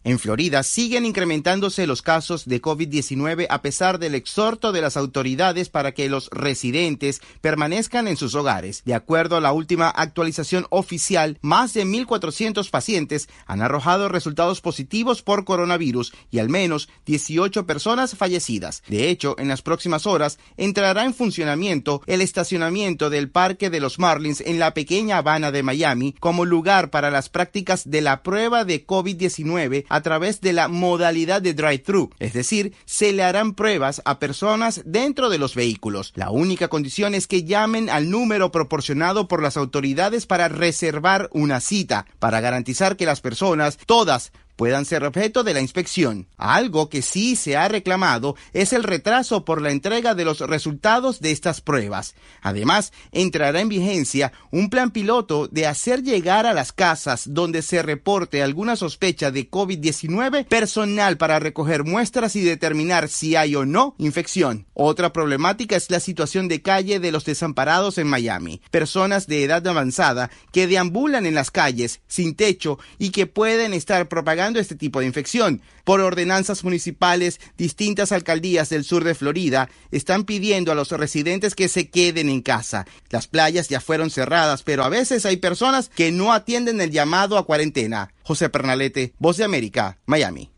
En Florida siguen incrementándose los casos de COVID-19 a pesar del exhorto de las autoridades para que los residentes permanezcan en sus hogares. De acuerdo a la última actualización oficial, más de 1,400 pacientes han arrojado resultados positivos por coronavirus y al menos 18 personas fallecidas. De hecho, en las próximas horas entrará en funcionamiento el estacionamiento del Parque de los Marlins en la pequeña Habana de Miami como lugar para las prácticas de la prueba de COVID-19 a través de la modalidad de drive-thru, es decir, se le harán pruebas a personas dentro de los vehículos. La única condición es que llamen al número proporcionado por las autoridades para reservar una cita, para garantizar que las personas, todas, puedan ser objeto de la inspección. Algo que sí se ha reclamado es el retraso por la entrega de los resultados de estas pruebas. Además, entrará en vigencia un plan piloto de hacer llegar a las casas donde se reporte alguna sospecha de COVID-19 personal para recoger muestras y determinar si hay o no infección. Otra problemática es la situación de calle de los desamparados en Miami. Personas de edad avanzada que deambulan en las calles sin techo y que pueden estar propagando este tipo de infección. Por ordenanzas municipales, distintas alcaldías del sur de Florida están pidiendo a los residentes que se queden en casa. Las playas ya fueron cerradas, pero a veces hay personas que no atienden el llamado a cuarentena. José Pernalete, Voz de América, Miami.